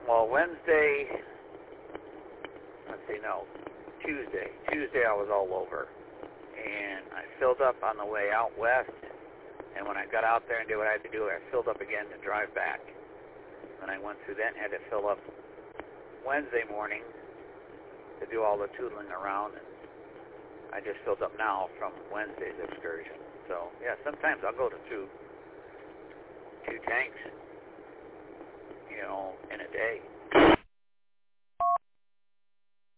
Well, Wednesday, Tuesday I was all over. And I filled up on the way out west. And when I got out there and did what I had to do, I filled up again to drive back. And I went through that and had to fill up Wednesday morning to do all the tootling around. And I just filled up now from Wednesday's excursion. So, yeah, sometimes I'll go to two tanks, in a day.